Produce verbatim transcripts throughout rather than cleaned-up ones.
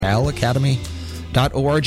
al academy dot org.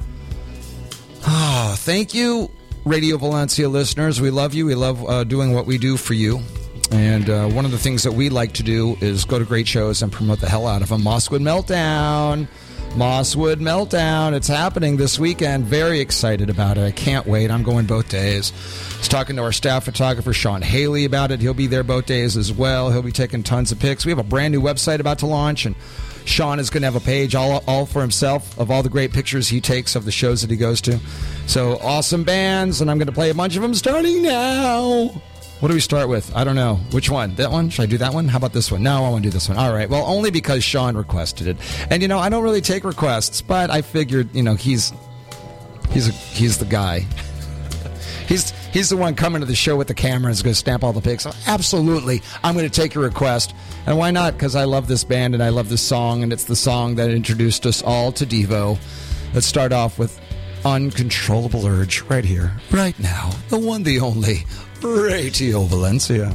Oh, thank you, Radio Valencia listeners. We love you. We love uh, doing what we do for you. And uh, one of the things that we like to do is go to great shows and promote the hell out of them. Mosswood Meltdown. Mosswood Meltdown. It's happening this weekend. Very excited about it. I can't wait. I'm going both days. I was talking to our staff photographer, Sean Haley, about it. He'll be there both days as well. He'll be taking tons of pics. We have a brand new website about to launch, and Sean is going to have a page all, all for himself of all the great pictures he takes of the shows that he goes to. So awesome bands, and I'm going to play a bunch of them starting now. What do we start with? I don't know. Which one? That one? Should I do that one? How about this one? No, I want to do this one. All right. Well, only because Sean requested it. And, you know, I don't really take requests, but I figured, you know, he's he's a, he's the guy. He's he's the one coming to the show with the camera and is going to stamp all the pics. So absolutely, I'm going to take your request. And why not? Because I love this band and I love this song, and it's the song that introduced us all to Devo. Let's start off with Uncontrollable Urge right here, right now. The one, the only, Radio Valencia.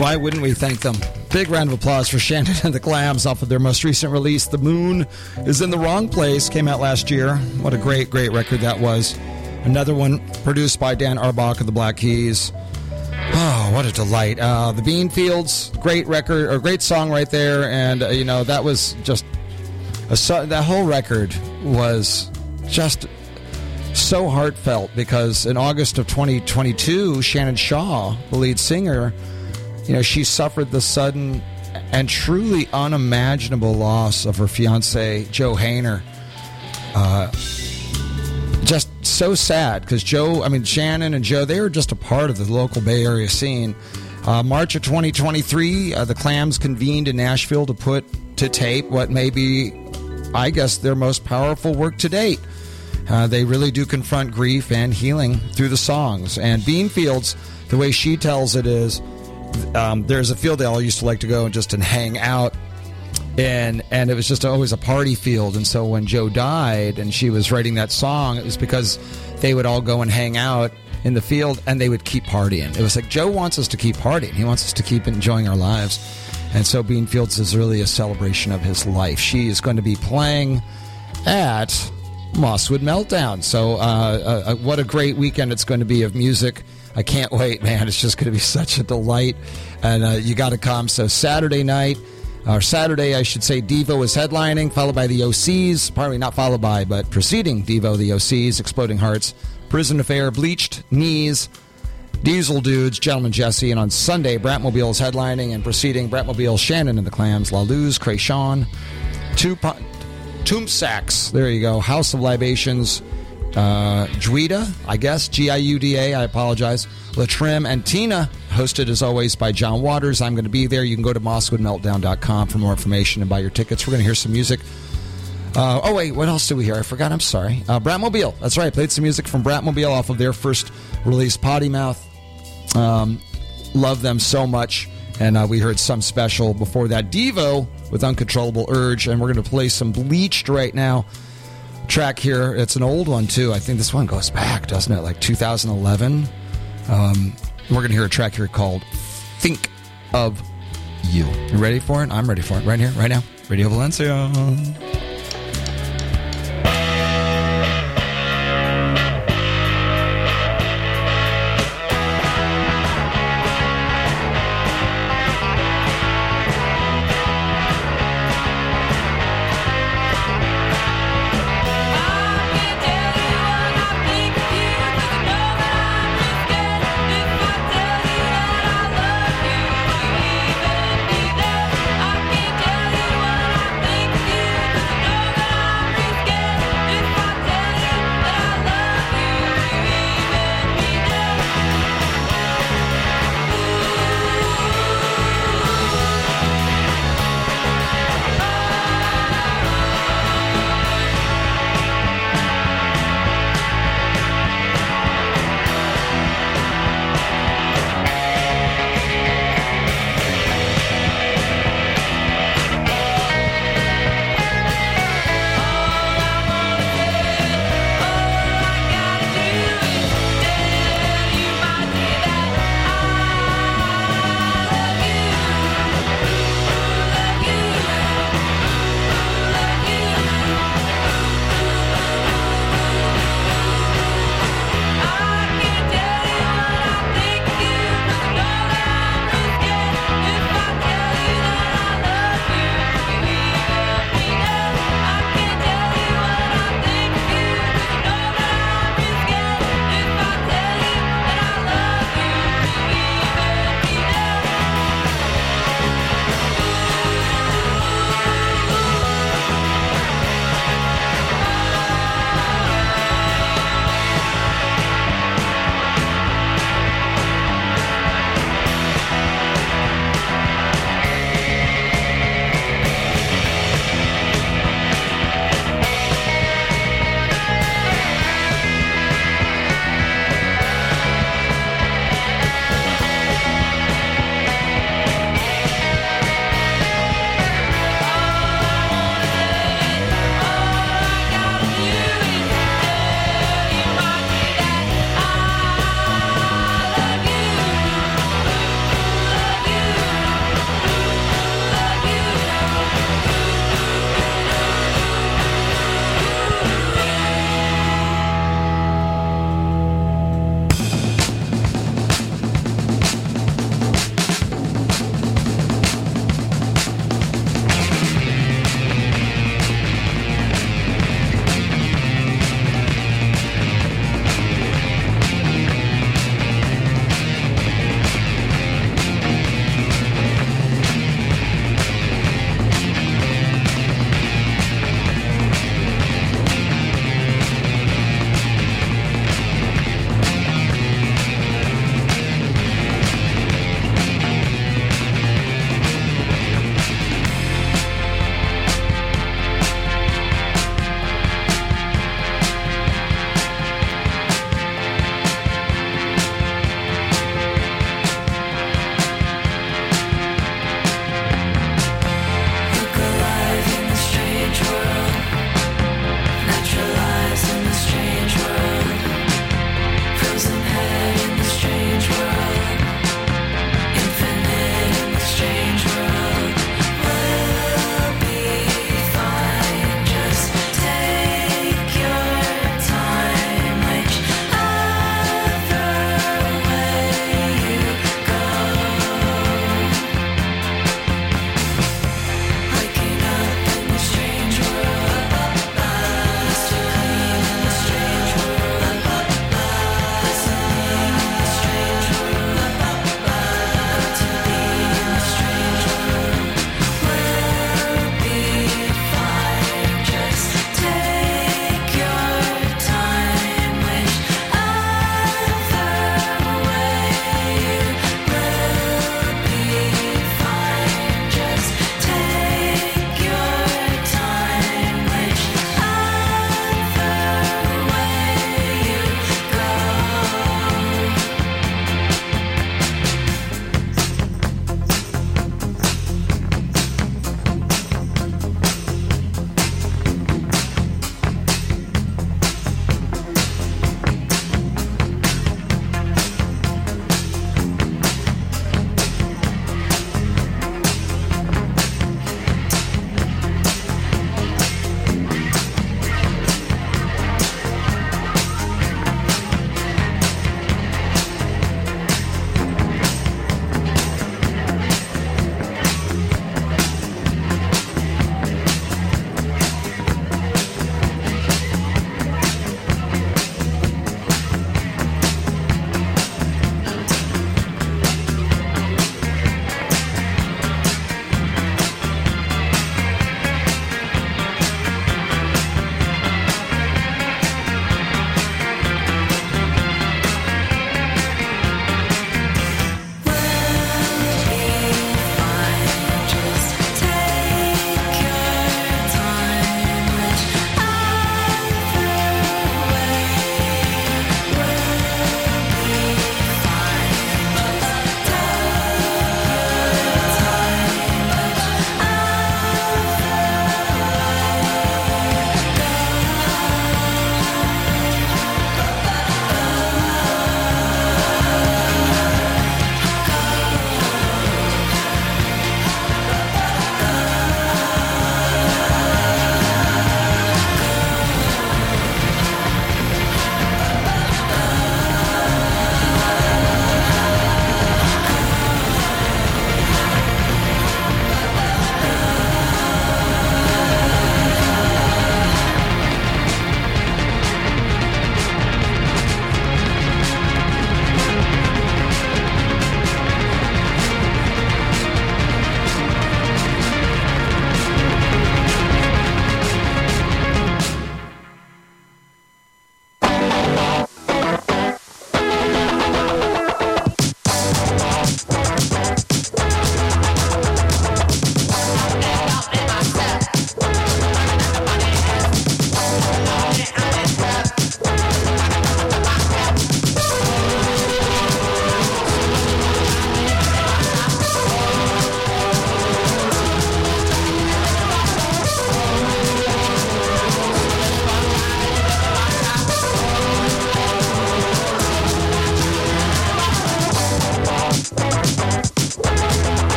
Why wouldn't we thank them? Big round of applause for Shannon and the Clams off of their most recent release, The Moon is in the Wrong Place, came out last year. What a great, great record that was. Another one produced by Dan Arbach of the Black Keys. Oh, what a delight. Uh, the Beanfields, great record, or great song right there. And, uh, you know, that was just, a, that whole record was just so heartfelt because in August of twenty twenty-two, Shannon Shaw, the lead singer, you know, she suffered the sudden and truly unimaginable loss of her fiancé, Joe Hainer. Uh, just so sad because Joe, I mean, Shannon and Joe, they were just a part of the local Bay Area scene. Uh, March of twenty twenty-three, uh, the Clams convened in Nashville to put to tape what may be, I guess, their most powerful work to date. Uh, they really do confront grief and healing through the songs. And Beanfields, the way she tells it is, um, there's a field they all used to like to go and just and hang out in, and it was just always a party field. And so when Joe died and she was writing that song, it was because they would all go and hang out in the field and they would keep partying. It was like, Joe wants us to keep partying. He wants us to keep enjoying our lives. And so Beanfields is really a celebration of his life. She is going to be playing at Mosswood Meltdown. So uh, uh, what a great weekend it's going to be of music. I can't wait, man. It's just going to be such a delight. And uh, you got to come. So Saturday night, or Saturday, I should say, Devo is headlining, followed by the O Cs. Probably not followed by, but preceding Devo, the O Cs, Exploding Hearts, Prison Affair, Bleached, Knees, Diesel Dudes, Gentleman Jesse. And on Sunday, Bratmobile is headlining, and preceding Bratmobile, Shannon and the Clams, La Luz, Krayshawn, Tupac, Tomb Sacks, there you go, House of Libations, uh, Juida, I guess, G I U D A, I apologize, La Trim, and Tina, hosted as always by John Waters. I'm going to be there. You can go to mosswood meltdown dot com for more information and buy your tickets. We're going to hear some music. Uh, oh, wait, what else did we hear? I forgot, I'm sorry. Uh, Bratmobile, that's right, played some music from Bratmobile off of their first release, Potty Mouth. Um, love them so much. And uh, we heard some special before that, Devo with Uncontrollable Urge, and we're going to play some Bleached right now. Track here, it's an old one too. I think this one goes back, doesn't it? Like two thousand eleven. Um, we're going to hear a track here called Think of You. You ready for it? I'm ready for it. Right here, right now. Radio Valencia. I can't tell you what I think of you.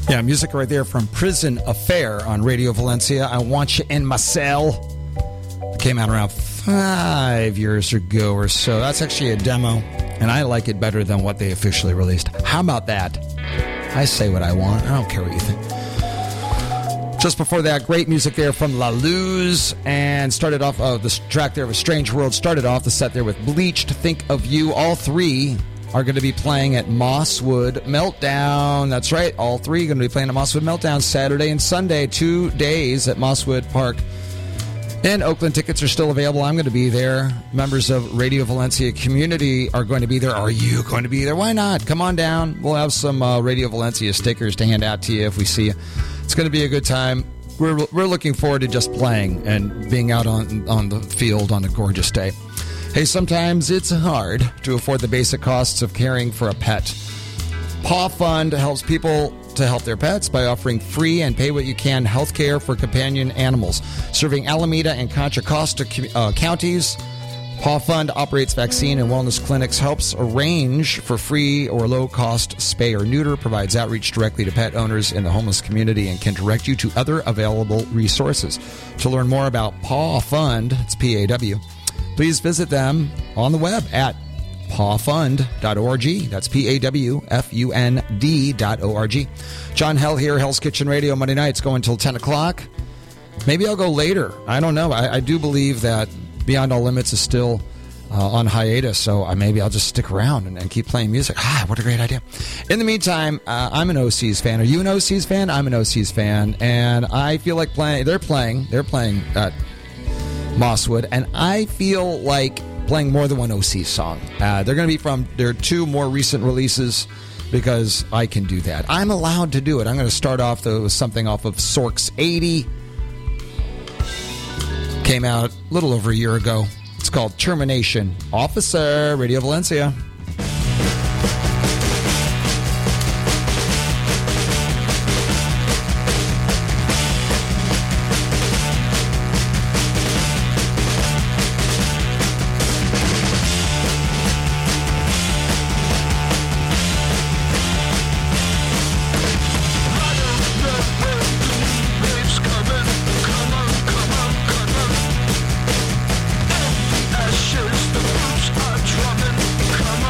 Yeah, music right there from Prison Affair on Radio Valencia. I Want You in My Cell. It came out around five years ago or so. That's actually a demo, and I like it better than what they officially released. How about that? I say what I want. I don't care what you think. Just before that, great music there from La Luz, and started off, oh, this track there was Strange World. Started off the set there with Bleached, Think of You. All three are going to be playing at Mosswood Meltdown. That's right, all three are going to be playing at Mosswood Meltdown Saturday and Sunday, two days at Mosswood Park. And Oakland tickets are still available. I'm going to be there. Members of Radio Valencia community are going to be there. Are you going to be there? Why not? Come on down. We'll have some uh, Radio Valencia stickers to hand out to you if we see you. It's going to be a good time. We're we're looking forward to just playing and being out on, on the field on a gorgeous day. Hey, sometimes it's hard to afford the basic costs of caring for a pet. Paw Fund helps people to help their pets by offering free and pay-what-you-can health care for companion animals. Serving Alameda and Contra Costa uh, counties, Paw Fund operates vaccine and wellness clinics, helps arrange for free or low-cost spay or neuter, provides outreach directly to pet owners in the homeless community, and can direct you to other available resources. To learn more about Paw Fund, it's P A W, please visit them on the web at paw fund dot org. That's P A W F U N D dot O R G. John Hell here, Hell's Kitchen Radio, Monday nights going until ten o'clock. Maybe I'll go later. I don't know. I, I do believe that Beyond All Limits is still uh, on hiatus, so I, maybe I'll just stick around and, and keep playing music. Ah, what a great idea. In the meantime, uh, I'm an O C's fan. Are you an O C's fan? I'm an O C's fan, and I feel like playing. They're playing. They're playing at Mosswood, and I feel like playing more than one O C song. Uh, they're going to be from their two more recent releases because I can do that. I'm allowed to do it. I'm going to start off, though, with something off of Sorks eighty. Came out a little over a year ago. It's called Termination Officer, Radio Valencia. Come on.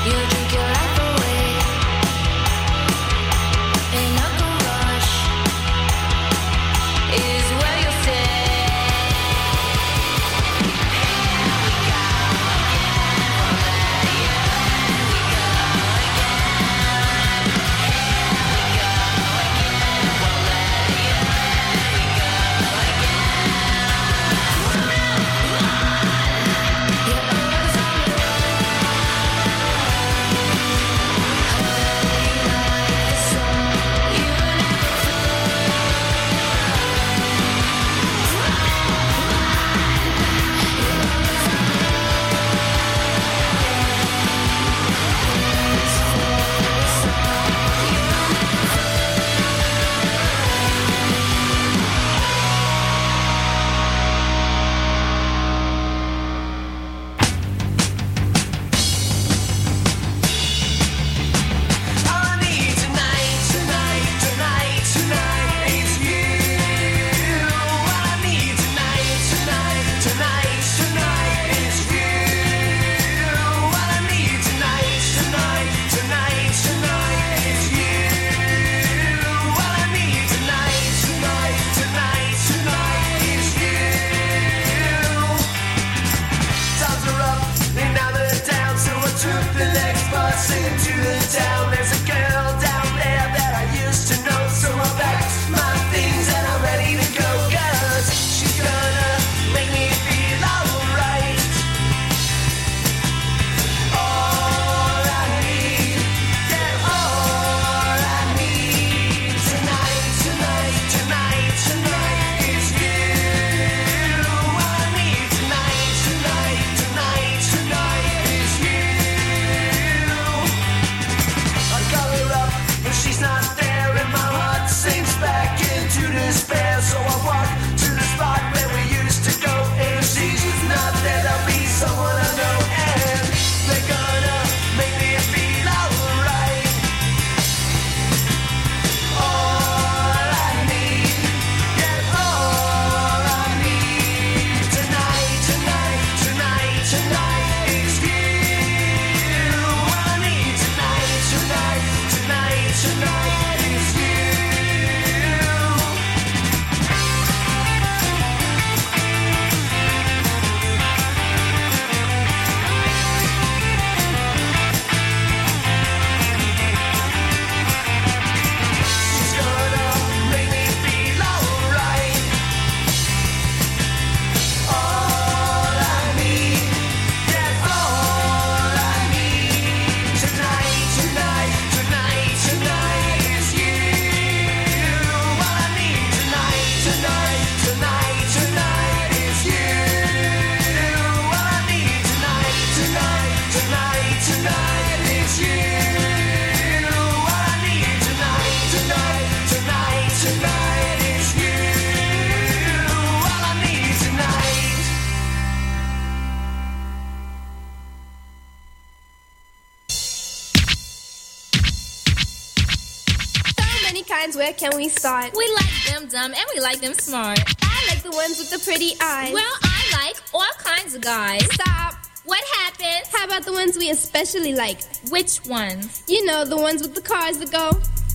Where can we start? We like them dumb and we like them smart. I like the ones with the pretty eyes. Well, I like all kinds of guys. Stop. What happened? How about the ones we especially like? Which ones? You know, the ones with the cars that go.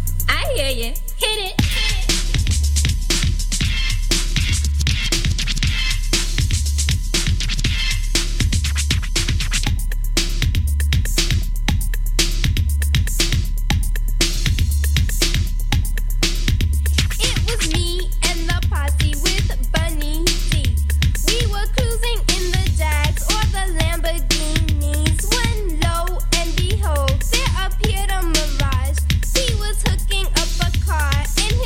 I hear you. Hit it. He was hooking up a car in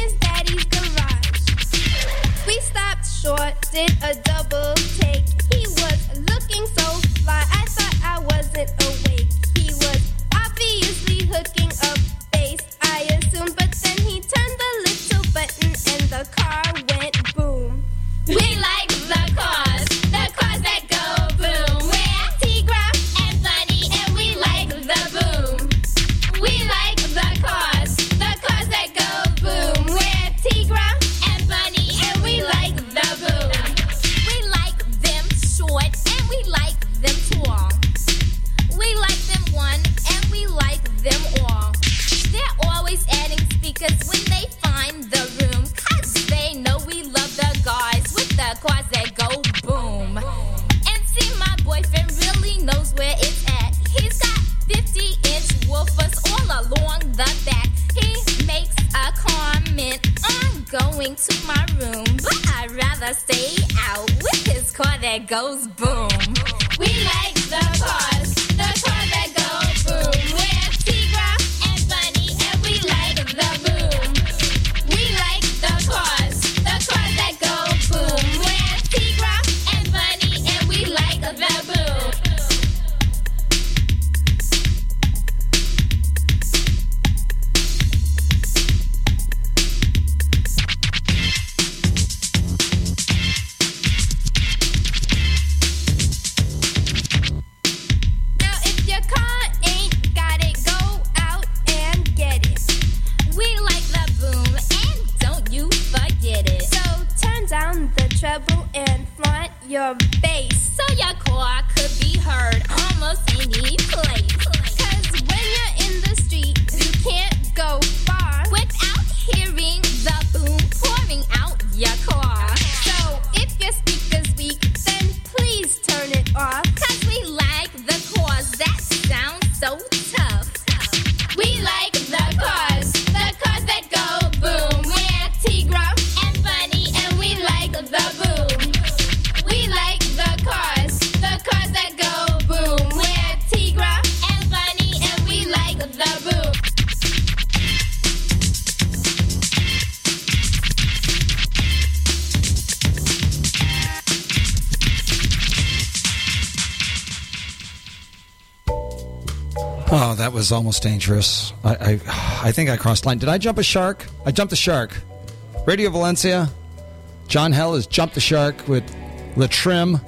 to my room, but I'd rather stay out with his car that goes boom. We like the cars, the cars that go boom. We're Tigra and Bunny, and we like the boom. We like the cars, the cars that go boom. We're Tigra and Bunny, and we like the boom. Treble and flaunt your bass, so your car could be heard almost any place. Cause when you're in the street, you can't go far without hearing the boom pouring out your car. So if your speaker's weak, then please turn it off. Cause we like the cars that sound so tough. We like the cars, the cars that go boom. We're Tigra and Bunny, and we like the boom. We like the cars, the cars that go boom. We're Tigra and Bunny, and we like the boom. Oh, that was almost dangerous. I, I I think I crossed line. Did I jump a shark? I jumped a shark. Radio Valencia. John Hell has jumped the shark with La Trim.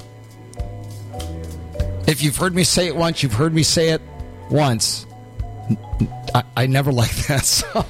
If you've heard me say it once, you've heard me say it once. I, I never liked that song.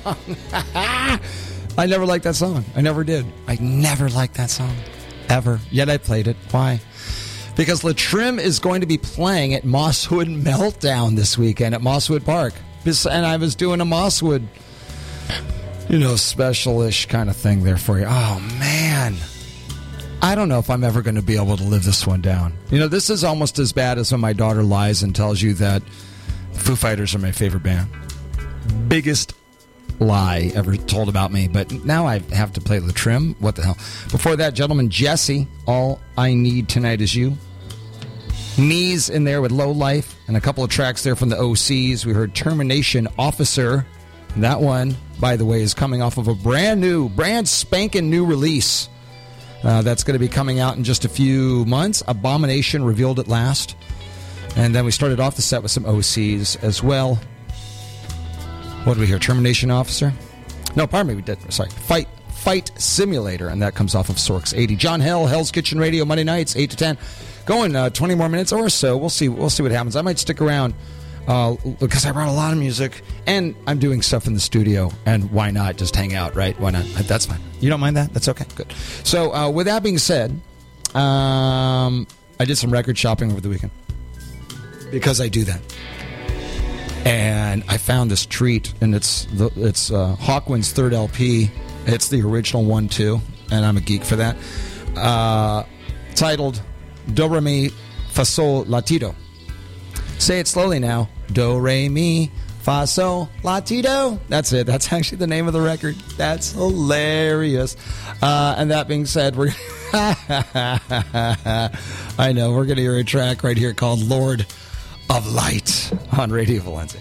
I never liked that song. I never did. I never liked that song. Ever. Yet I played it. Why? Because La Trim is going to be playing at Mosswood Meltdown this weekend at Mosswood Park. And I was doing a Mosswood, you know, special-ish kind of thing there for you. Oh, man. I don't know if I'm ever going to be able to live this one down. You know, this is almost as bad as when my daughter lies and tells you that Foo Fighters are my favorite band. Biggest lie ever told about me. But now I have to play La Trim. What the hell? Before that, gentleman, Jesse, All I Need Tonight Is You. Knees in there with Low Life, and a couple of tracks there from the O Cs. We heard Termination Officer. That one, by the way, is coming off of a brand new, brand spanking new release. Uh, that's going to be coming out in just a few months. Abomination revealed it last. And then we started off the set with some O Cs as well. What did we hear? Termination Officer? No, pardon me, we did. Sorry. Fight Fight Simulator, and that comes off of Sorks eighty. John Hell, Hell's Kitchen Radio, Monday nights, eight to ten. Going uh, twenty more minutes or so. We'll see. We'll see what happens. I might stick around uh, because I brought a lot of music, and I'm doing stuff in the studio, and why not just hang out, right? Why not? That's fine. You don't mind that? That's okay. Good. So uh, with that being said, um, I did some record shopping over the weekend because I do that. And I found this treat, and it's the, it's uh, Hawkwind's third L P. It's the original one, too, and I'm a geek for that. Uh, titled Do, Re, Mi, Fa, Sol, La, Ti, Do. Say it slowly now. Do, Re, Mi, Fa, Sol, La, Ti, Do. That's it. That's actually the name of the record. That's hilarious. Uh, and that being said, we're I know, we're going to hear a track right here called Lord of Light on Radio Valencia.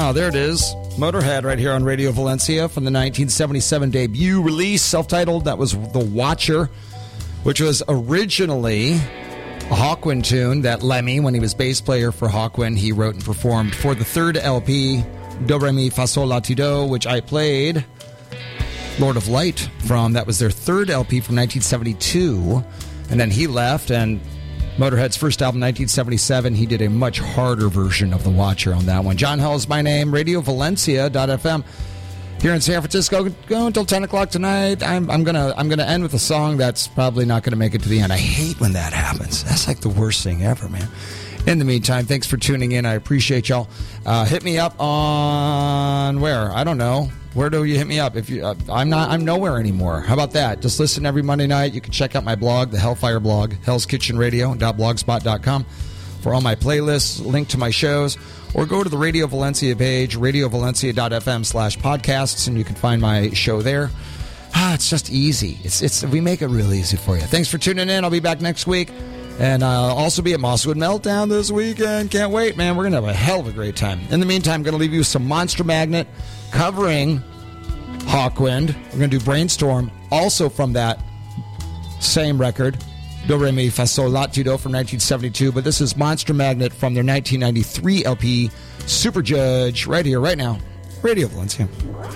Ah, there it is. Motorhead right here on Radio Valencia from the nineteen seventy-seven debut release, self-titled. That was The Watcher, which was originally a Hawkwind tune that Lemmy, when he was bass player for Hawkwind, he wrote and performed for the third L P, Do Re Mi Fa Sol La Ti Do, which I played Lord of Light from. That was their third L P from nineteen seventy-two. And then he left, and Motorhead's first album, nineteen seventy-seven, he did a much harder version of The Watcher on that one. John Hell is my name, Radio Valencia dot f m. Here in San Francisco, go until ten o'clock tonight. I'm, I'm gonna I'm gonna end with a song that's probably not gonna make it to the end. I hate when that happens. That's like the worst thing ever, man. In the meantime, thanks for tuning in. I appreciate y'all. Uh, hit me up on where? I don't know. Where do you hit me up? If you, uh, I'm not, I'm nowhere anymore. How about that? Just listen every Monday night. You can check out my blog, the Hellfire blog, hells kitchen radio dot blogspot dot com, for all my playlists, link to my shows, or go to the Radio Valencia page, radio valencia dot f m slash podcasts, and you can find my show there. Ah, it's just easy. It's, it's, we make it real easy for you. Thanks for tuning in. I'll be back next week. And I'll also be at Mosswood Meltdown this weekend. Can't wait, man. We're going to have a hell of a great time. In the meantime, I'm going to leave you with some Monster Magnet covering Hawkwind. We're going to do Brainstorm, also from that same record, Do Re Mi Fa Sol La Ti Do from nineteen seventy-two. But this is Monster Magnet from their nineteen ninety-three L P, Super Judge, right here, right now, Radio Valencia.